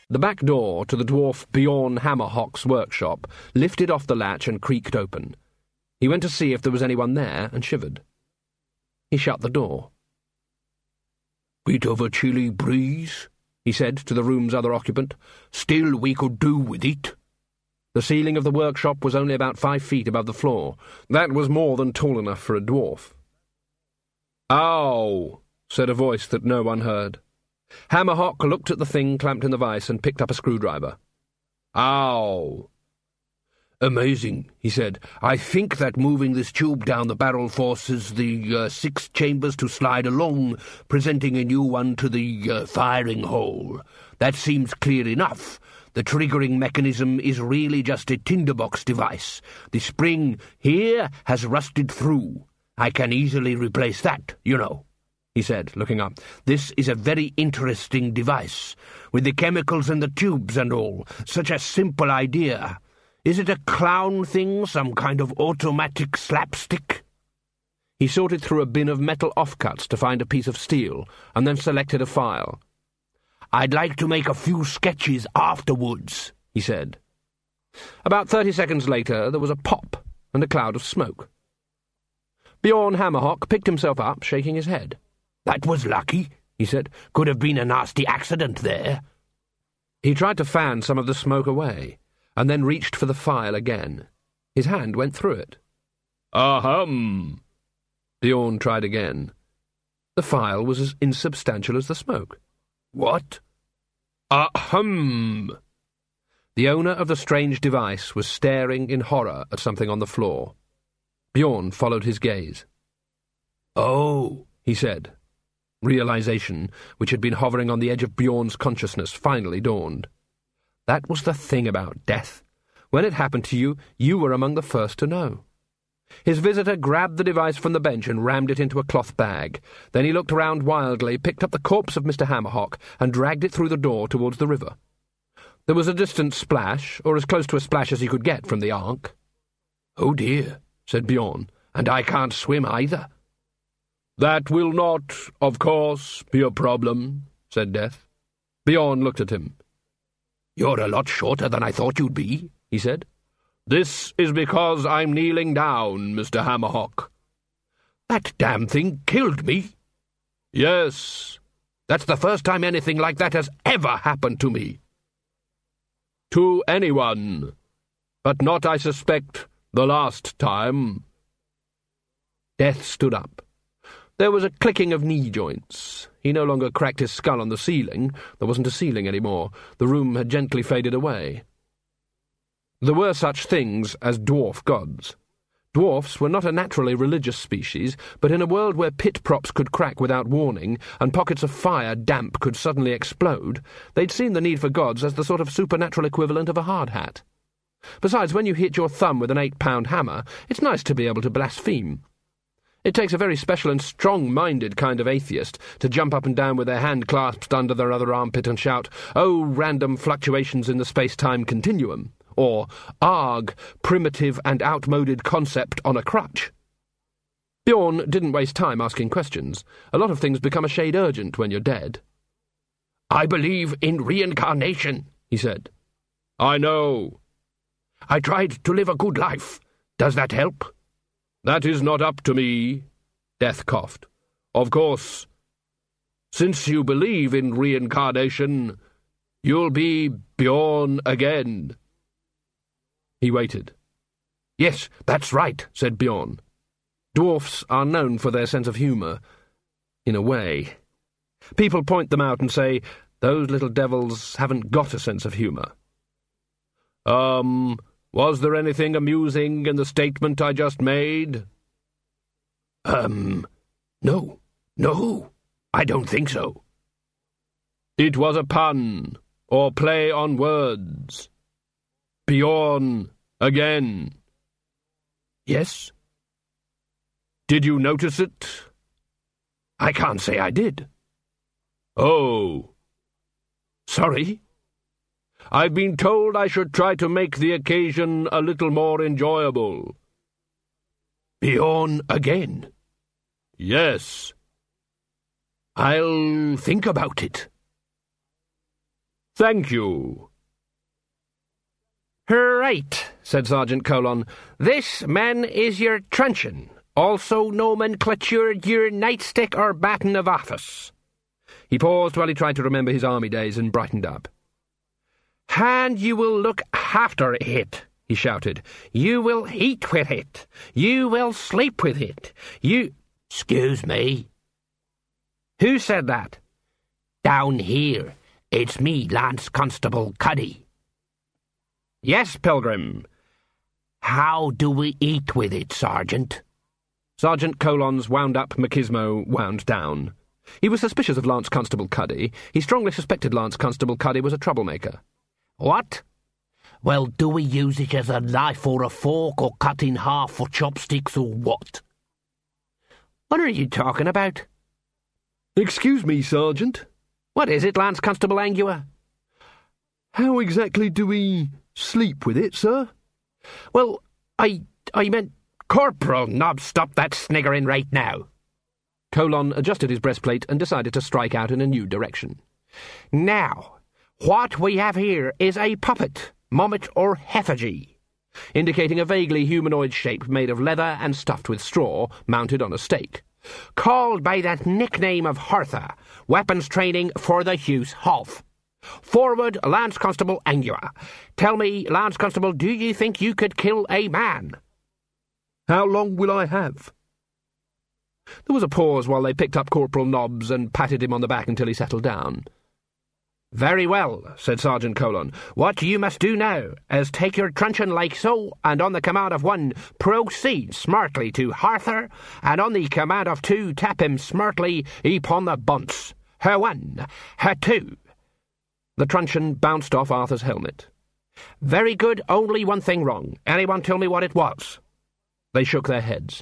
The back door to the dwarf Bjorn Hammerhock's workshop lifted off the latch and creaked open. He went to see if there was anyone there and shivered. He shut the door. "Bit of a chilly breeze," he said to the room's other occupant. "Still, we could do with it." The ceiling of the workshop was only about 5 feet above the floor. That was more than tall enough for a dwarf. "Ow!" said a voice that no one heard. Hammerhock looked at the thing clamped in the vice and picked up a screwdriver. "Ow!" "Amazing," he said. "I think that moving this tube down the barrel forces the 6 chambers to slide along, presenting a new one to the firing hole. That seems clear enough. The triggering mechanism is really just a tinderbox device. The spring here has rusted through. I can easily replace that, you know," he said, looking up. "This is a very interesting device, with the chemicals in the tubes and all. Such a simple idea. Is it a clown thing, some kind of automatic slapstick?" He sorted through a bin of metal offcuts to find a piece of steel, and then selected a file. "I'd like to make a few sketches afterwards," he said. About 30 seconds later, there was a pop and a cloud of smoke. Bjorn Hammerhock picked himself up, shaking his head. "That was lucky," he said. "Could have been a nasty accident there." He tried to fan some of the smoke away, and then reached for the file again. His hand went through it. "Ahem!" Bjorn tried again. The file was as insubstantial as the smoke. "What?" "Ahem!" The owner of the strange device was staring in horror at something on the floor. Bjorn followed his gaze. "Oh," he said. Realization, which had been hovering on the edge of Bjorn's consciousness, finally dawned. That was the thing about death. When it happened to you, you were among the first to know. His visitor grabbed the device from the bench and rammed it into a cloth bag. Then he looked around wildly, picked up the corpse of Mr. Hammerhock, and dragged it through the door towards the river. There was a distant splash, or as close to a splash as he could get from the Ark. "Oh dear," said Bjorn, "and I can't swim either." "That will not, of course, be a problem," said Death. Bjorn looked at him. "You're a lot shorter than I thought you'd be," he said. "This is because I'm kneeling down, Mr. Hammerhock." "That damn thing killed me." "Yes. That's the first time anything like that has ever happened to me." "To anyone. But not, I suspect, the last time." Death stood up. There was a clicking of knee joints. He no longer cracked his skull on the ceiling. There wasn't a ceiling any more. The room had gently faded away. There were such things as dwarf gods. Dwarfs were not a naturally religious species, but in a world where pit props could crack without warning and pockets of fire damp could suddenly explode, they'd seen the need for gods as the sort of supernatural equivalent of a hard hat. Besides, when you hit your thumb with an 8-pound hammer, it's nice to be able to blaspheme. It takes a very special and strong-minded kind of atheist to jump up and down with their hand clasped under their other armpit and shout, "Oh, random fluctuations in the space-time continuum," or "Arg, primitive and outmoded concept on a crutch." Bjorn didn't waste time asking questions. A lot of things become a shade urgent when you're dead. "I believe in reincarnation," he said. "I know." "I tried to live a good life. Does that help?" "That is not up to me," Death coughed. "Of course, since you believe in reincarnation, you'll be Bjorn again." He waited. "Yes, that's right," said Bjorn. Dwarfs are known for their sense of humour, in a way. People point them out and say, "Those little devils haven't got a sense of humour." Was there anything amusing in the statement I just made?" No, I don't think so." "It was a pun, or play on words. Bjorn again." "Yes." "Did you notice it?" "I can't say I did." "Oh. Sorry. I've been told I should try to make the occasion a little more enjoyable." "Bjorn again?" "Yes." "I'll think about it." Thank you. Right, said Sergeant Colon. This, men, is your truncheon, also nomenclatured your nightstick or baton of office. He paused while he tried to remember his army days and brightened up. And you will look after it, he shouted. You will eat with it. You will sleep with it. You— Excuse me. Who said that? Down here. It's me, Lance Constable Cuddy. Yes, Pilgrim. How do we eat with it, Sergeant? Sergeant Colon's wound-up machismo wound down. He was suspicious of Lance Constable Cuddy. He strongly suspected Lance Constable Cuddy was a troublemaker. What? Well, do we use it as a knife or a fork or cut in half for chopsticks or what? What are you talking about? Excuse me, Sergeant. What is it, Lance Constable Angua? How exactly do we sleep with it, sir? Well, I meant— Corporal Nobbs, stop that sniggering right now. Colon adjusted his breastplate and decided to strike out in a new direction. Now, what we have here is a puppet, mummet or effigy, indicating a vaguely humanoid shape made of leather and stuffed with straw, mounted on a stake. Called by that nickname of Hertha, weapons training for the use of. Forward, Lance Constable Angua. Tell me, Lance Constable, do you think you could kill a man? How long will I have? There was a pause while they picked up Corporal Nobbs and patted him on the back until he settled down. Very well, said Sergeant Colon. What you must do now is take your truncheon like so, and on the command of one, proceed smartly to Arthur, and on the command of two, tap him smartly upon the bunce. Her one, her two. The truncheon bounced off Arthur's helmet. Very good, only one thing wrong. Anyone tell me what it was? They shook their heads.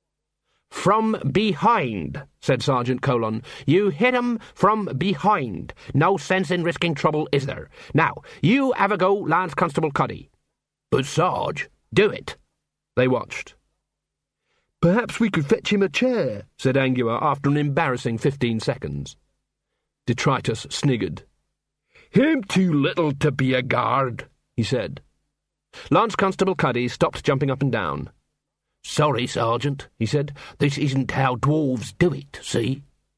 From behind, said Sergeant Colon. You hit him from behind. No sense in risking trouble, is there? Now, you have a go, Lance Constable Cuddy. But, Sarge, do it. They watched. Perhaps we could fetch him a chair, said Angua after an embarrassing 15 seconds. Detritus sniggered. Him too little to be a guard, he said. Lance Constable Cuddy stopped jumping up and down. Sorry, Sergeant, he said. This isn't how dwarves do it, see?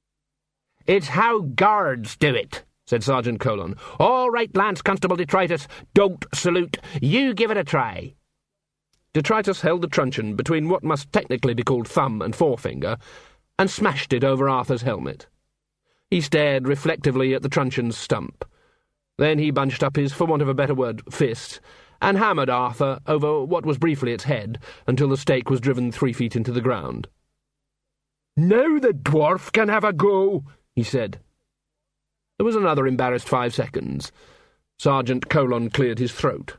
It's how guards do it, said Sergeant Colon. All right, Lance Constable Detritus, don't salute. You give it a try. Detritus held the truncheon between what must technically be called thumb and forefinger, and smashed it over Arthur's helmet. He stared reflectively at the truncheon's stump. Then he bunched up his, for want of a better word, fist, and hammered Arthur over what was briefly its head until the stake was driven 3 feet into the ground. Now the dwarf can have a go, he said. There was another embarrassed 5 seconds. Sergeant Colon cleared his throat.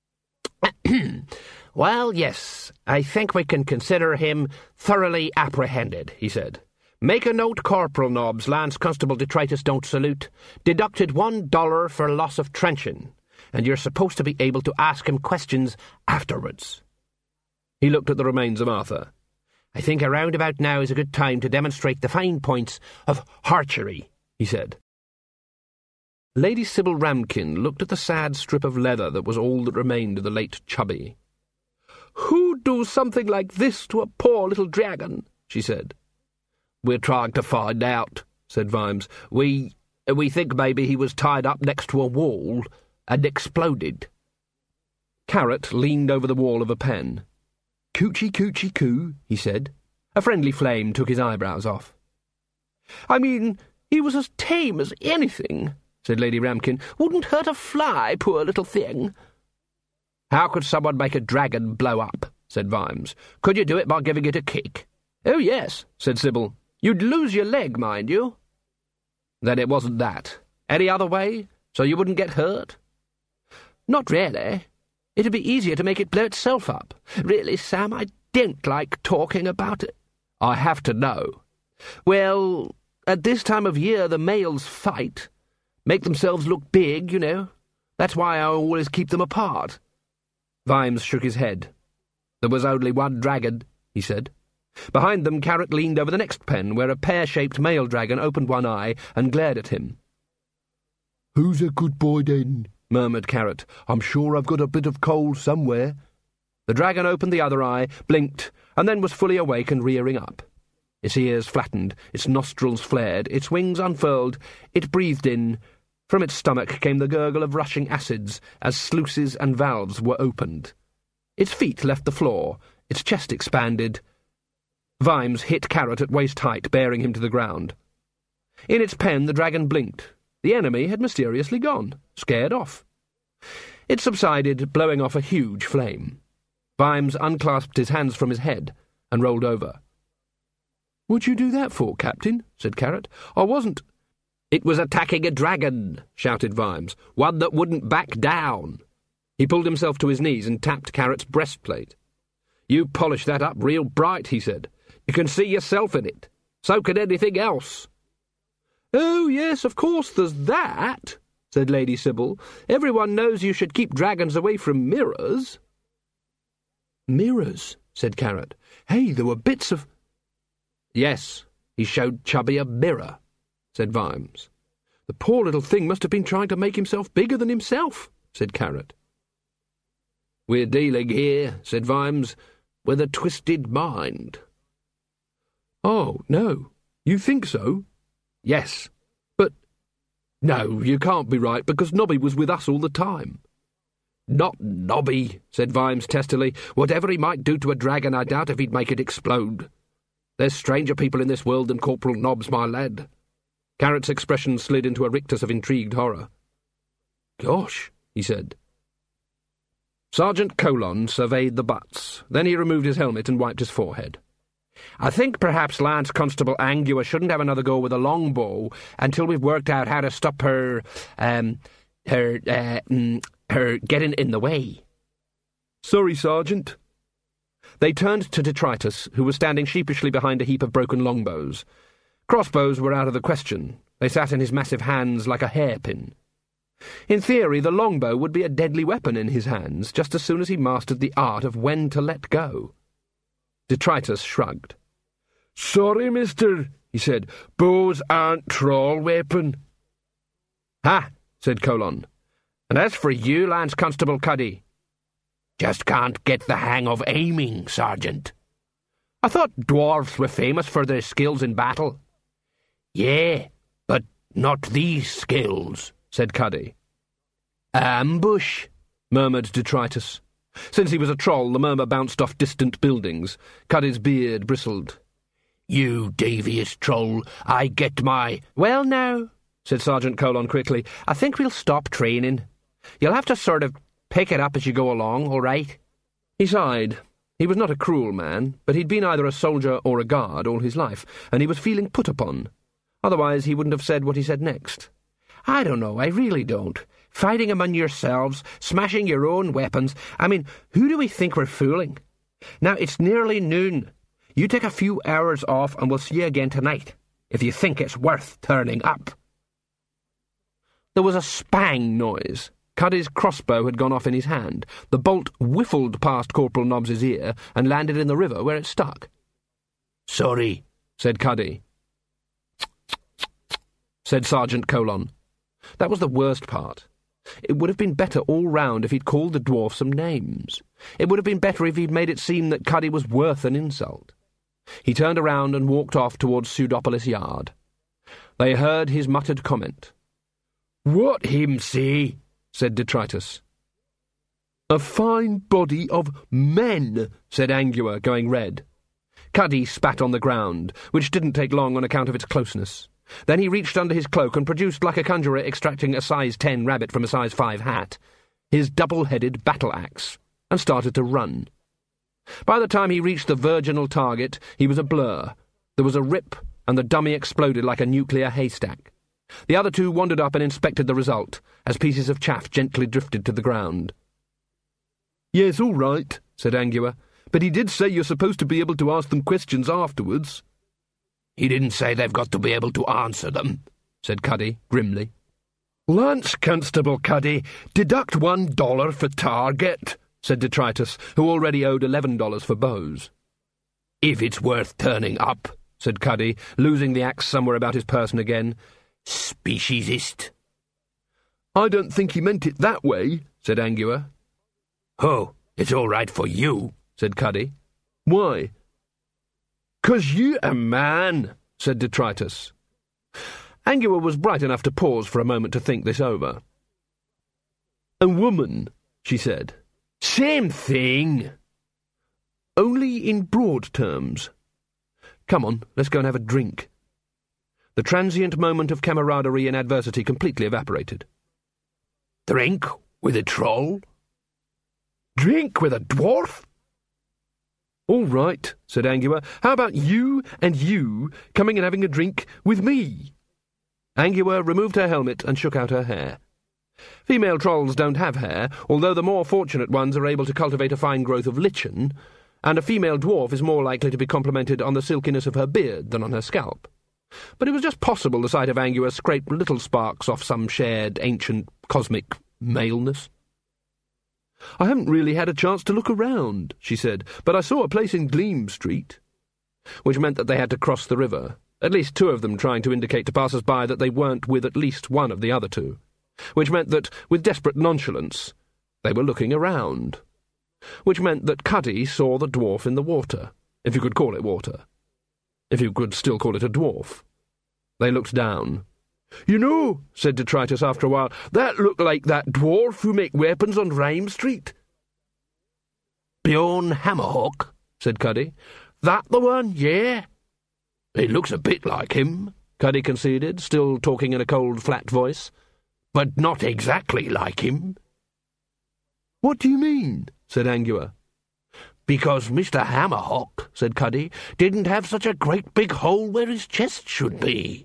Well, yes, I think we can consider him thoroughly apprehended, he said. Make a note, Corporal Nobbs, Lance Constable Detritus don't salute. Deducted $1 for loss of truncheon, and you're supposed to be able to ask him questions afterwards. He looked at the remains of Arthur. I think around about now is a good time to demonstrate the fine points of archery, he said. Lady Sybil Ramkin looked at the sad strip of leather that was all that remained of the late Chubby. Who'd do something like this to a poor little dragon? She said. We're trying to find out, said Vimes. We think maybe he was tied up next to a wall and exploded. Carrot leaned over the wall of a pen. Coochie coochie coo, he said. A friendly flame took his eyebrows off. I mean, he was as tame as anything, said Lady Ramkin. Wouldn't hurt a fly, poor little thing. How could someone make a dragon blow up? Said Vimes. Could you do it by giving it a kick? Oh, yes, said Sybil. You'd lose your leg, mind you. Then it wasn't that. Any other way, so you wouldn't get hurt? Not really. It'd be easier to make it blow itself up. Really, Sam, I don't like talking about it. I have to know. Well, at this time of year the males fight. Make themselves look big, you know. That's why I always keep them apart. Vimes shook his head. There was only one dragon, he said. Behind them, Carrot leaned over the next pen, where a pear-shaped male dragon opened one eye and glared at him. "Who's a good boy, then?" murmured Carrot. "I'm sure I've got a bit of coal somewhere." The dragon opened the other eye, blinked, and then was fully awake and rearing up. Its ears flattened, its nostrils flared, its wings unfurled, it breathed in. From its stomach came the gurgle of rushing acids as sluices and valves were opened. Its feet left the floor, its chest expanded. Vimes hit Carrot at waist height, bearing him to the ground. In its pen the dragon blinked. The enemy had mysteriously gone, scared off. It subsided, blowing off a huge flame. Vimes unclasped his hands from his head and rolled over. "What'd you do that for, Captain?" said Carrot. "I wasn't—" "It was attacking a dragon," shouted Vimes, "one that wouldn't back down." He pulled himself to his knees and tapped Carrot's breastplate. "You polish that up real bright," he said. "You can see yourself in it. So can anything else." "Oh, yes, of course there's that," said Lady Sybil. "Everyone knows you should keep dragons away from mirrors." "Mirrors?" said Carrot. "Hey, there were bits of—" "Yes, he showed Chubby a mirror," said Vimes. "The poor little thing must have been trying to make himself bigger than himself," said Carrot. "We're dealing here," said Vimes, "with a twisted mind." "Oh, no. You think so?" "Yes." "But—" "No, you can't be right, because Nobby was with us all the time." "Not Nobby," said Vimes testily. "Whatever he might do to a dragon, I doubt if he'd make it explode. There's stranger people in this world than Corporal Nobbs, my lad." Carrot's expression slid into a rictus of intrigued horror. "Gosh," he said. Sergeant Colon surveyed the butts. Then he removed his helmet and wiped his forehead. "I think perhaps Lance Constable Angua shouldn't have another go with a longbow until we've worked out how to stop her getting in the way." "Sorry, Sergeant." They turned to Detritus, who was standing sheepishly behind a heap of broken longbows. Crossbows were out of the question. They sat in his massive hands like a hairpin. In theory, the longbow would be a deadly weapon in his hands just as soon as he mastered the art of when to let go. Detritus shrugged. "Sorry, mister," he said. "Bows aren't troll weapon." "Ha!" said Colon. "And as for you, Lance Constable Cuddy—" "Just can't get the hang of aiming, Sergeant." "I thought dwarves were famous for their skills in battle." "Yeah, but not these skills," said Cuddy. "Ambush," murmured Detritus. Since he was a troll, the murmur bounced off distant buildings. Cuddy's beard bristled. "You devious troll, I get my—" "Well, now," said Sergeant Colon quickly, "I think we'll stop training. You'll have to sort of pick it up as you go along, all right?" He sighed. He was not a cruel man, but he'd been either a soldier or a guard all his life, and he was feeling put upon. Otherwise he wouldn't have said what he said next. "I don't know, I really don't. Fighting among yourselves, smashing your own weapons. I mean, who do we think we're fooling? Now, it's nearly noon. You take a few hours off and we'll see you again tonight, if you think it's worth turning up." There was a spang noise. Cuddy's crossbow had gone off in his hand. The bolt whiffled past Corporal Nobbs's ear and landed in the river where it stuck. "Sorry," said Cuddy. Said Sergeant Colon. That was the worst part. It would have been better all round if he'd called the dwarf some names. It would have been better if he'd made it seem that Cuddy was worth an insult. He turned around and walked off towards Pseudopolis Yard. They heard his muttered comment. "What him say?" said Detritus. "A fine body of men," said Angua, going red. Cuddy spat on the ground, which didn't take long on account of its closeness. Then he reached under his cloak and produced, like a conjurer extracting a size 10 rabbit from a size 5 hat, his double-headed battle-axe, and started to run. By the time he reached the virginal target, he was a blur. There was a rip, and the dummy exploded like a nuclear haystack. The other two wandered up and inspected the result, as pieces of chaff gently drifted to the ground. "Yes, all right," said Angua, "but he did say you're supposed to be able to ask them questions afterwards." "He didn't say they've got to be able to answer them," said Cuddy, grimly. "Lance Constable Cuddy, deduct $1 for target," said Detritus, who already owed $11 for bows. "If it's worth turning up," said Cuddy, losing the axe somewhere about his person again. "Speciesist." I don't think he meant it that way, said Angua. Oh, it's all right for you, said Cuddy. Why? 'Cause you a man, said Detritus. Angua was bright enough to pause for a moment to think this over. A woman, she said. Same thing. Only in broad terms. Come on, let's go and have a drink. The transient moment of camaraderie in adversity completely evaporated. Drink with a troll? Drink with a dwarf? All right, said Angua. How about you and you coming and having a drink with me? Angua removed her helmet and shook out her hair. Female trolls don't have hair, although the more fortunate ones are able to cultivate a fine growth of lichen, and a female dwarf is more likely to be complimented on the silkiness of her beard than on her scalp. But it was just possible the sight of Angua scraped little sparks off some shared ancient cosmic maleness. I haven't really had a chance to look around, she said, but I saw a place in Gleam Street. Which meant that they had to cross the river, at least two of them trying to indicate to passers-by that they weren't with at least one of the other two. Which meant that, with desperate nonchalance, they were looking around. Which meant that Cuddy saw the dwarf in the water, if you could call it water. If you could still call it a dwarf. They looked down. You know, said Detritus after a while, that looked like that dwarf who make weapons on Rhyme Street. Bjorn Hammerhawk, said Cuddy. That the one, yeah? It looks a bit like him, Cuddy conceded, still talking in a cold, flat voice. But not exactly like him. What do you mean? Said Angua. Because Mr. Hammerhawk, said Cuddy, didn't have such a great big hole where his chest should be.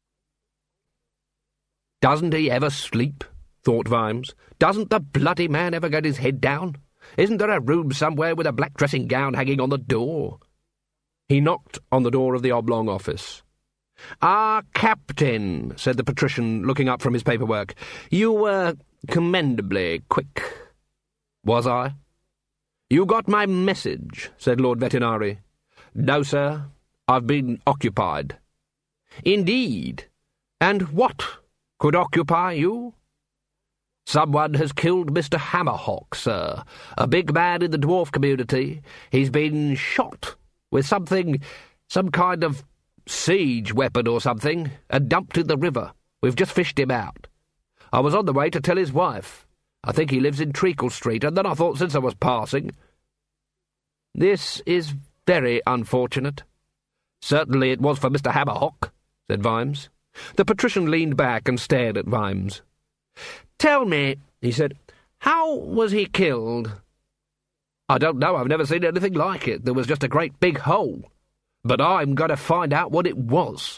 Doesn't he ever sleep? Thought Vimes. Doesn't the bloody man ever get his head down? Isn't there a room somewhere with a black dressing-gown hanging on the door? He knocked on the door of the oblong office. Ah, Captain, said the patrician, looking up from his paperwork. You were commendably quick. Was I? You got my message, said Lord Vetinari. No, sir. I've been occupied. Indeed. And what could occupy you? Someone has killed Mr. Hammerhawk, sir, a big man in the dwarf community. He's been shot with some kind of siege weapon or something, and dumped in the river. We've just fished him out. I was on the way to tell his wife. I think he lives in Treacle Street, and then I thought since I was passing... This is very unfortunate. Certainly it was for Mr. Hammerhawk, said Vimes. The patrician leaned back and stared at Vimes. Tell me, he said, how was he killed? I don't know, I've never seen anything like it. There was just a great big hole. But I'm going to find out what it was.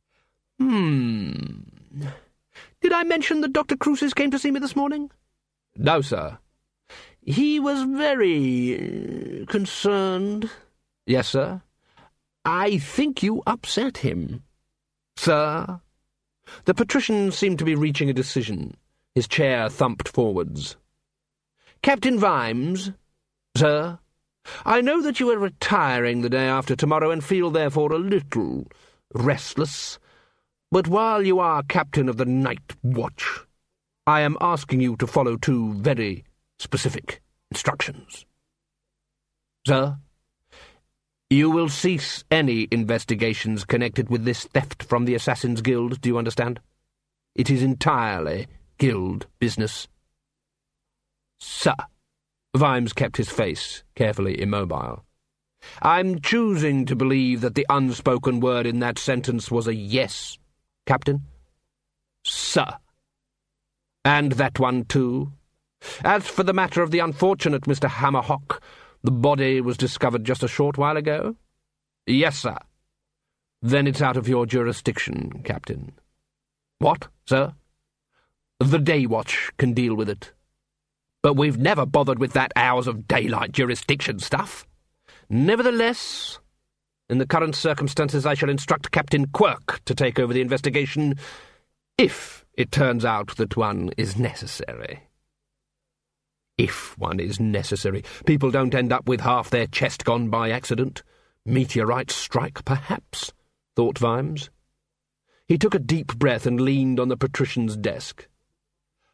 Did I mention that Dr. Cruces came to see me this morning? No, sir. He was very concerned. Yes, sir. I think you upset him. Sir? The patrician seemed to be reaching a decision. His chair thumped forwards. Captain Vimes? Sir? I know that you are retiring the day after tomorrow and feel therefore a little restless. But while you are captain of the night watch, I am asking you to follow two very specific instructions. Sir? You will cease any investigations connected with this theft from the Assassin's Guild, do you understand? It is entirely guild business. Sir. Vimes kept his face carefully immobile. I'm choosing to believe that the unspoken word in that sentence was a yes, Captain. Sir. And that one too? As for the matter of the unfortunate Mr. Hammerhawk, the body was discovered just a short while ago? Yes, sir. Then it's out of your jurisdiction, Captain. What, sir? The day watch can deal with it. But we've never bothered with that hours of daylight jurisdiction stuff. Nevertheless, in the current circumstances, I shall instruct Captain Quirk to take over the investigation, if it turns out that one is necessary. If one is necessary. People don't end up with half their chest gone by accident. Meteorite strike, perhaps, thought Vimes. He took a deep breath and leaned on the patrician's desk.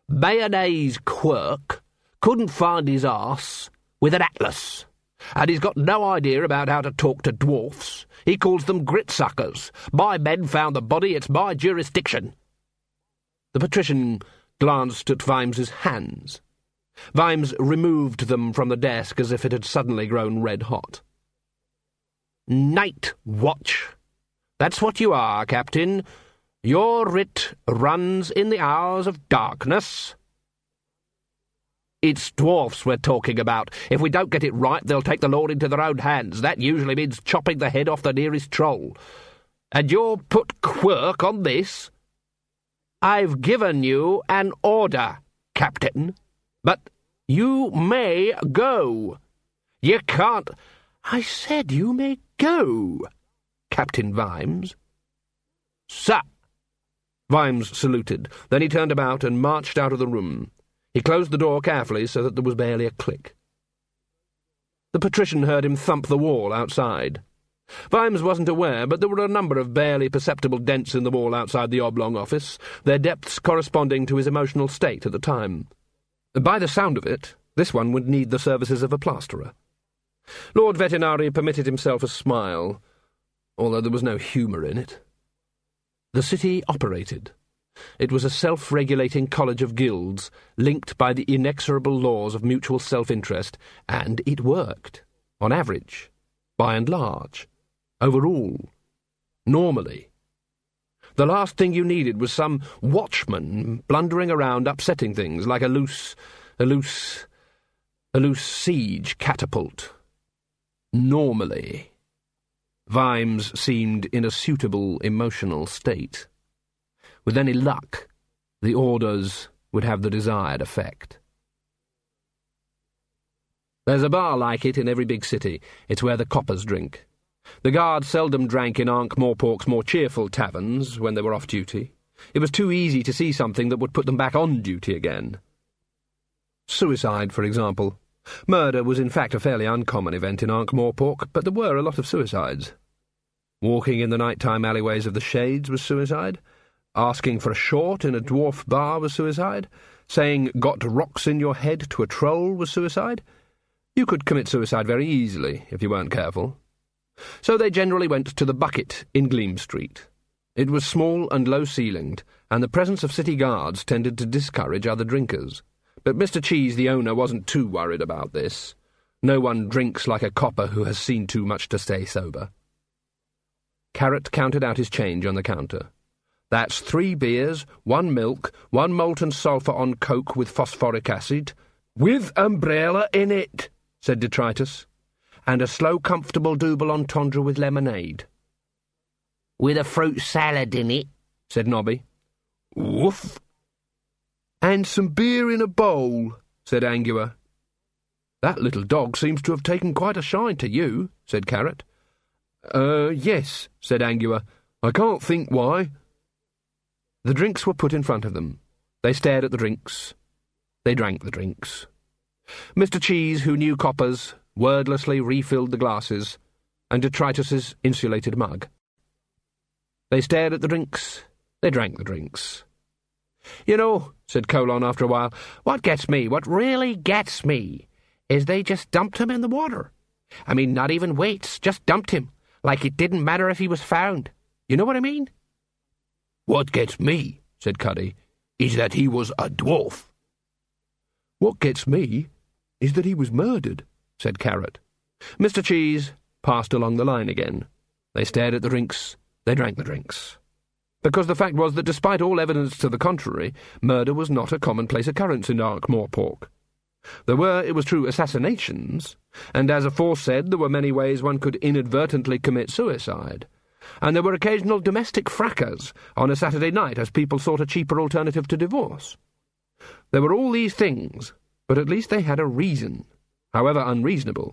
Mayonnaise Quirk couldn't find his arse with an atlas, and he's got no idea about how to talk to dwarfs. He calls them grit-suckers. My men found the body, it's my jurisdiction. The patrician glanced at Vimes's hands. Vimes removed them from the desk as if it had suddenly grown red-hot. Night watch. That's what you are, Captain. Your writ runs in the hours of darkness. It's dwarfs we're talking about. If we don't get it right, they'll take the law into their own hands. That usually means chopping the head off the nearest troll. And you'll put Quirk on this? I've given you an order, Captain. But you may go. You can't... I said you may go, Captain Vimes. Sir. Vimes saluted. Then he turned about and marched out of the room. He closed the door carefully so that there was barely a click. The patrician heard him thump the wall outside. Vimes wasn't aware, but there were a number of barely perceptible dents in the wall outside the oblong office, their depths corresponding to his emotional state at the time. By the sound of it, this one would need the services of a plasterer. Lord Vetinari permitted himself a smile, although there was no humour in it. The city operated. It was a self-regulating college of guilds, linked by the inexorable laws of mutual self-interest, and it worked, on average, by and large, overall, normally. The last thing you needed was some watchman blundering around upsetting things like a loose siege catapult. Normally. Vimes seemed in a suitable emotional state. With any luck, the orders would have the desired effect. There's a bar like it in every big city. It's where the coppers drink. The guards seldom drank in Ankh-Morpork's more cheerful taverns when they were off duty. It was too easy to see something that would put them back on duty again. Suicide, for example. Murder was in fact a fairly uncommon event in Ankh-Morpork, but there were a lot of suicides. Walking in the night-time alleyways of the Shades was suicide. Asking for a short in a dwarf bar was suicide. Saying "got rocks in your head" to a troll was suicide. You could commit suicide very easily if you weren't careful. So they generally went to the Bucket in Gleam Street. It was small and low-ceilinged, and the presence of city guards tended to discourage other drinkers. But Mr. Cheese, the owner, wasn't too worried about this. No one drinks like a copper who has seen too much to stay sober. Carrot counted out his change on the counter. That's 3 beers, 1 milk, 1 molten sulphur on coke with phosphoric acid, with umbrella in it, said Detritus, and a slow, comfortable double entendre with lemonade. With a fruit salad in it, said Nobby. Woof. And some beer in a bowl, said Angua. That little dog seems to have taken quite a shine to you, said Carrot. Yes, said Angua. I can't think why. The drinks were put in front of them. They stared at the drinks. They drank the drinks. Mr. Cheese, who knew coppers, wordlessly refilled the glasses, and Detritus's insulated mug. They stared at the drinks. They drank the drinks. You know, said Colon after a while, what really gets me, is they just dumped him in the water. I mean, not even weights, just dumped him, like it didn't matter if he was found. You know what I mean? What gets me, said Cuddy, is that he was a dwarf. What gets me is that he was murdered, said Carrot. Mr. Cheese passed along the line again. They stared at the drinks, they drank the drinks. Because the fact was that despite all evidence to the contrary, murder was not a commonplace occurrence in Ankh-Morpork. There were, it was true, assassinations, and as aforesaid, there were many ways one could inadvertently commit suicide. And there were occasional domestic fracas on a Saturday night as people sought a cheaper alternative to divorce. There were all these things, but at least they had a reason, however unreasonable.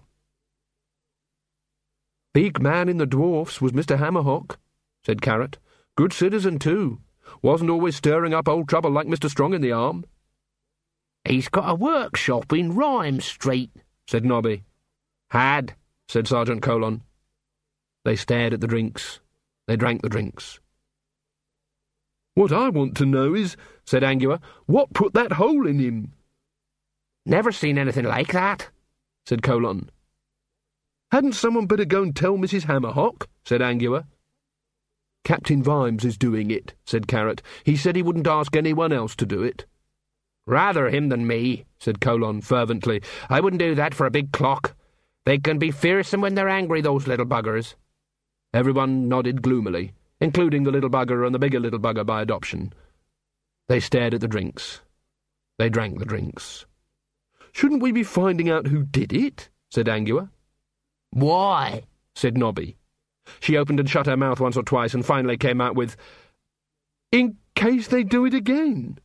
Big man in the dwarfs was Mr. Hammerhawk, said Carrot. Good citizen, too. Wasn't always stirring up old trouble like Mr. Strong in the Arm. He's got a workshop in Rhyme Street, said Nobby. Had, said Sergeant Colon. They stared at the drinks. They drank the drinks. What I want to know is, said Angua, what put that hole in him? Never seen anything like that, said Colon. Hadn't someone better go and tell Mrs. Hammerhock? Said Angua. Captain Vimes is doing it, said Carrot. He said he wouldn't ask anyone else to do it. Rather him than me, said Colon fervently. I wouldn't do that for a big clock. They can be fearsome when they're angry, those little buggers. Everyone nodded gloomily, including the little bugger and the bigger little bugger by adoption. They stared at the drinks. They drank the drinks. Shouldn't we be finding out who did it? Said Angua. Why? Said Nobby. She opened and shut her mouth once or twice and finally came out with, in case they do it again.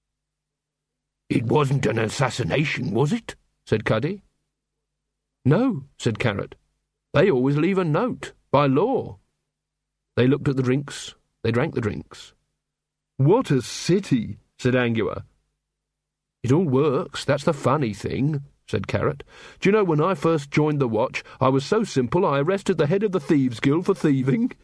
It wasn't an assassination, was it? Said Cuddy. No, said Carrot. They always leave a note, by law. They looked at the drinks. They drank the drinks. What a city, said Angua. It all works, that's the funny thing, said Carrot. Do you know, when I first joined the watch, I was so simple I arrested the head of the Thieves' Guild for thieving.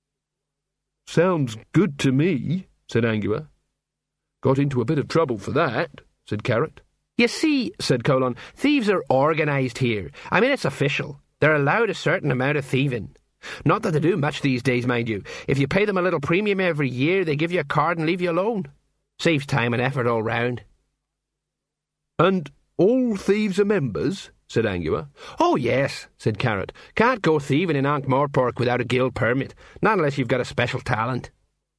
Sounds good to me, said Angua. Got into a bit of trouble for that, said Carrot. You see, said Colon, thieves are organised here. I mean, it's official. They're allowed a certain amount of thieving. Not that they do much these days, mind you. If you pay them a little premium every year, they give you a card and leave you alone. Saves time and effort all round. And all thieves are members? Said Angua. Oh, yes, said Carrot. Can't go thieving in Ankh-Morpork without a guild permit, not unless you've got a special talent.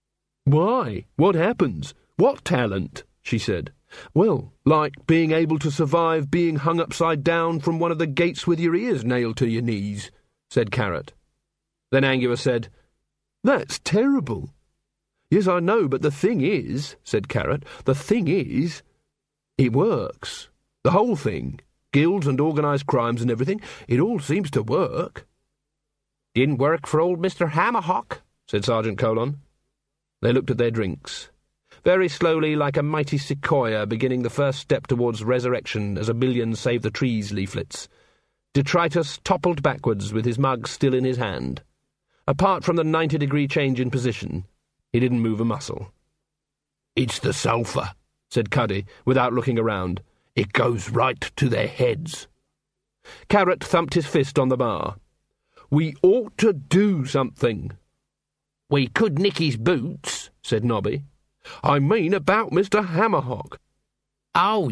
Why? What happens? What talent? She said. Well, like being able to survive being hung upside down from one of the gates with your ears nailed to your knees, said Carrot. Then Angua said, That's terrible. Yes, I know, but the thing is, said Carrot, the thing is, it works. The whole thing. Guilds and organised crimes and everything, it all seems to work. Didn't work for old Mr. Hammerhock, said Sergeant Colon. They looked at their drinks. Very slowly, like a mighty sequoia beginning the first step towards resurrection as a million save the trees leaflets, Detritus toppled backwards with his mug still in his hand. Apart from the 90-degree change in position, he didn't move a muscle. It's the sulphur, said Cuddy, without looking around. It goes right to their heads. Carrot thumped his fist on the bar. We ought to do something. We could nick his boots, said Nobby. I mean about Mr. Hammerhock. Oh,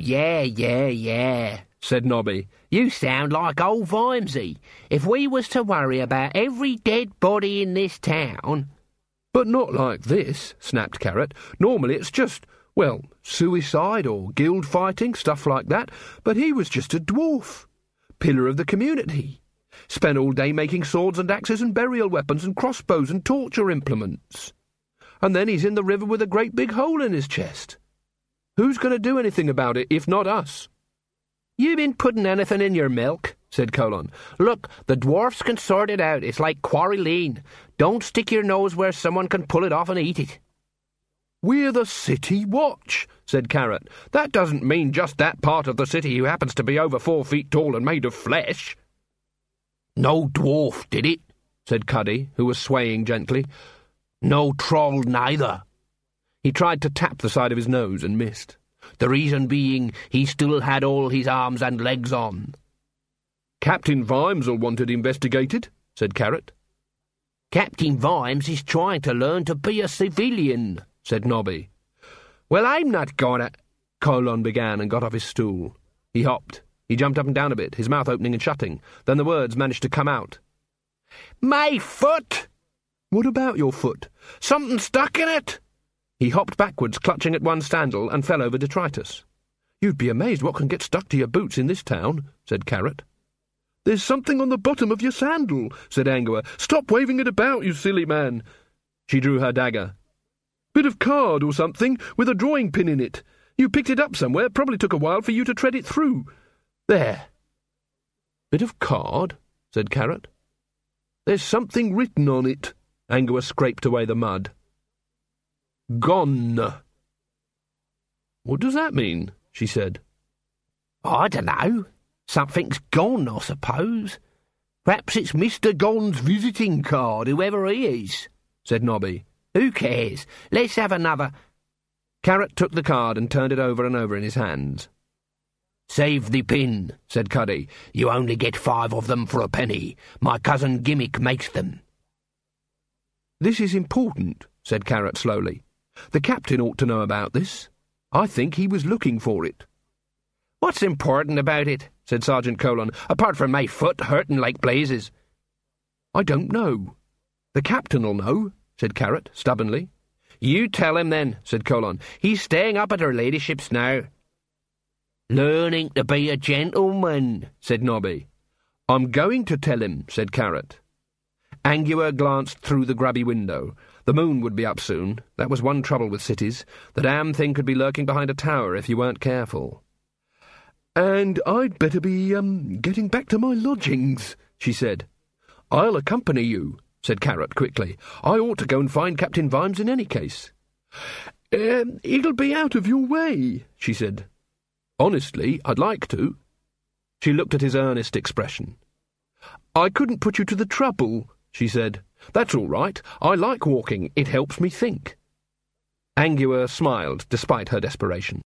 yeah, said Nobby. You sound like old Vimesy. If we was to worry about every dead body in this town... But not like this, snapped Carrot. Normally it's just, well, suicide or guild fighting, stuff like that. But he was just a dwarf. Pillar of the community. Spent all day making swords and axes and burial weapons and crossbows and torture implements. And then he's in the river with a great big hole in his chest. Who's going to do anything about it, if not us? You been putting anything in your milk? Said Colon. Look, the dwarfs can sort it out. It's like Quarry Lane. Don't stick your nose where someone can pull it off and eat it. We're the City Watch, said Carrot. That doesn't mean just that part of the city who happens to be over 4 feet tall and made of flesh. No dwarf did it, said Cuddy, who was swaying gently. No troll neither. He tried to tap the side of his nose and missed. The reason being he still had all his arms and legs on. Captain Vimes'll want it investigated, said Carrot. Captain Vimes is trying to learn to be a civilian, said Nobby. Well, I'm not gonna... Colon began and got off his stool. He hopped. He jumped up and down a bit, his mouth opening and shutting. Then the words managed to come out. My foot! What about your foot? Something stuck in it! He hopped backwards, clutching at one sandal, and fell over detritus. You'd be amazed what can get stuck to your boots in this town, said Carrot. There's something on the bottom of your sandal, said Angua. Stop waving it about, you silly man. She drew her dagger. Bit of card or something, with a drawing pin in it. You picked it up somewhere, probably took a while for you to tread it through. There. Bit of card, said Carrot. There's something written on it. Angua scraped away the mud. Gone. What does that mean? She said. I dunno. Something's gone, I suppose. Perhaps it's Mr. Gone's visiting card, whoever he is, said Nobby. Who cares? Let's have another. Carrot took the card and turned it over and over in his hands. Save the pin, said Cuddy. You only get 5 of them for a penny. My cousin Gimmick makes them. This is important, said Carrot slowly. The captain ought to know about this. I think he was looking for it. What's important about it? Said Sergeant Colon, apart from my foot hurting like blazes. I don't know. The captain'll know, said Carrot stubbornly. You tell him then, said Colon. He's staying up at her ladyship's now. Learning to be a gentleman, said Nobby. I'm going to tell him, said Carrot. Angua glanced through the grubby window. The moon would be up soon. That was one trouble with cities. The damn thing could be lurking behind a tower if you weren't careful. And I'd better be, getting back to my lodgings, she said. I'll accompany you, said Carrot quickly. I ought to go and find Captain Vimes in any case. It'll be out of your way, she said. Honestly, I'd like to. She looked at his earnest expression. I couldn't put you to the trouble, she said. That's all right. I like walking. It helps me think. Angua smiled, despite her desperation.